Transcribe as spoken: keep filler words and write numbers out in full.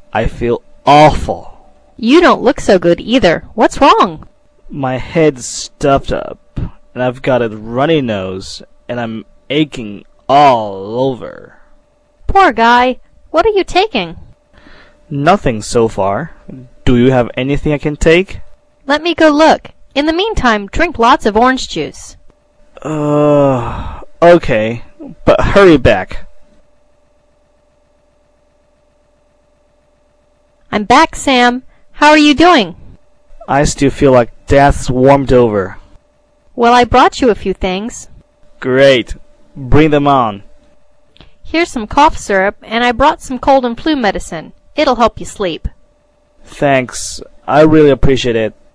I feel awful. You don't look so good either. What's wrong? My head's stuffed up, and I've got a runny nose, and I'm aching all over. Poor guy. What are you taking? Nothing so far. Do you have anything I can take? Let me go look. In the meantime, drink lots of orange juice. Uh, okay, but hurry back. I'm back, Sam. How are you doing? I still feel like death's warmed over. Well, I brought you a few things. Great. Bring them on. Here's some cough syrup, and I brought some cold and flu medicine. It'll help you sleep. Thanks. I really appreciate it.